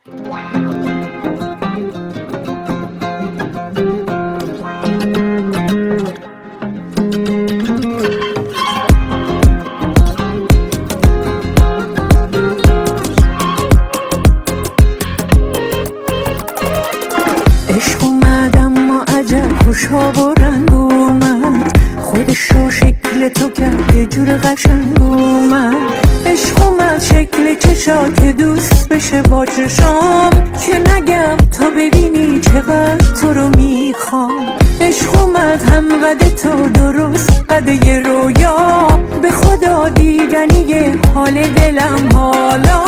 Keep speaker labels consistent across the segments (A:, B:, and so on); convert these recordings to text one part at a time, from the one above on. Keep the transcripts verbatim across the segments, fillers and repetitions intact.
A: عشق اومد اما عجب خوشا و رنگ اومد، خودش رو شکل تو کرد یه جور قشنگ اومد. عشق اومد شکل چشا که دوست بشه با چشام، که نگم تا ببینی چقدر تو رو میخوام. عشق اومد هم قد تو درست قد یه رویا، به خدا دیدنیه حال دلم حالا.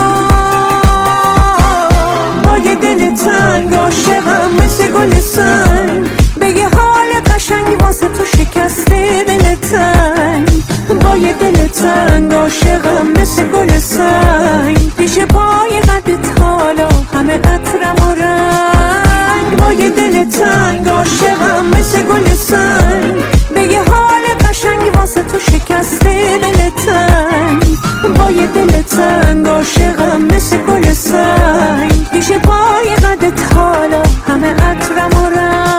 A: با یه دل تنگ عاشقم مثل گل سنگ، به یه حال قشنگ واسه تو شکسته دل تنگ. با یه دل تنگ عاشقم مثل گل سنگ، پیش پای قدت حالا همه عطرم و رنگ. با یه دل تنگ عاشقم مثل گل سنگ، به یه حال قشنگ واسه تو شکسته دل تنگ. با یه دل تنگ عاشقم مثل گل سنگ، پیش پای قدت حالا همه عطرم و رنگ.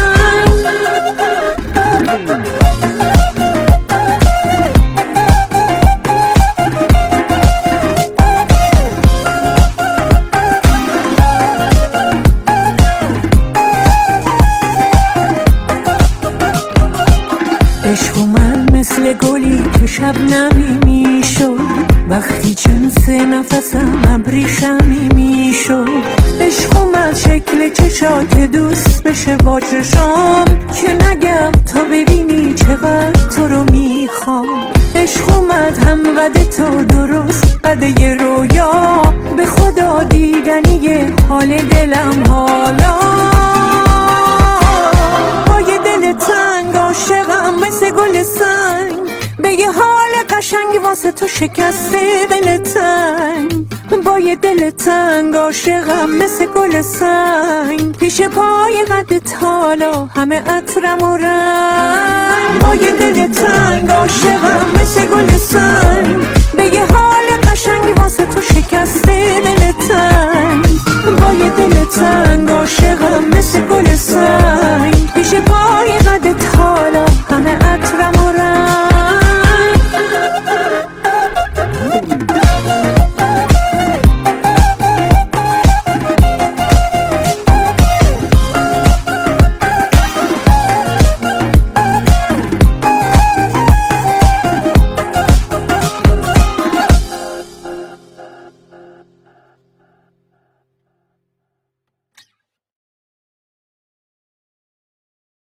A: عشق اومد مثل گلی که شبنمی میشد، وقتی جنس نفسم ابریشمی میشد. عشق اومد شکل چشا که دوست بشه با چشام، که نگم تا ببینی چقدر تو رو میخوام. عشق اومد هم قد تو درست قد یه رویا، به خدا دیدنیه حال دلم حالا. با یه دل تنگ عاشقم مثل گل سنگ، به یه حال قشنگ واسه تو شکسته دل تنگ. با یه دل تنگ عاشقم مثل گل سنگ، پیش پای قدت حالا همه عطرم و رنگ. با یه دل تنگ عاشقم مثل گل سنگ، به یه حال قشنگ واسه تو شکسته دل تنگ. با یه دل تنگ